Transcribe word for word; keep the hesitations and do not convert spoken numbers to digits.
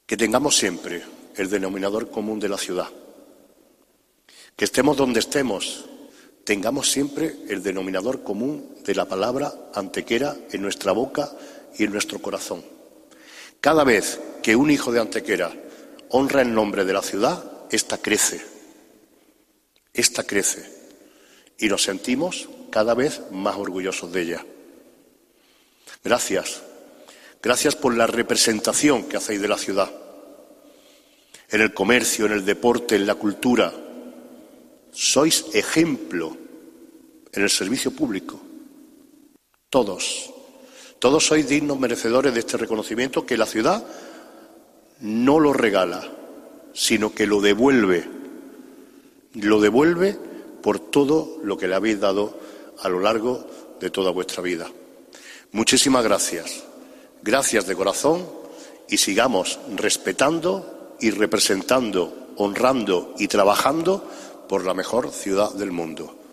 que tengamos siempre el denominador común de la ciudad, que estemos donde estemos, tengamos siempre el denominador común de la palabra Antequera en nuestra boca y en nuestro corazón. Cada vez que un hijo de Antequera honra el nombre de la ciudad, ésta crece, ésta crece y nos sentimos cada vez más orgullosos de ella. Gracias, gracias por la representación que hacéis de la ciudad, en el comercio, en el deporte, en la cultura. Sois ejemplo en el servicio público. Todos, todos sois dignos merecedores de este reconocimiento que la ciudad no lo regala, sino que lo devuelve, lo devuelve por todo lo que le habéis dado a lo largo de toda vuestra vida. Muchísimas gracias, gracias de corazón y sigamos respetando y representando, honrando y trabajando por la mejor ciudad del mundo.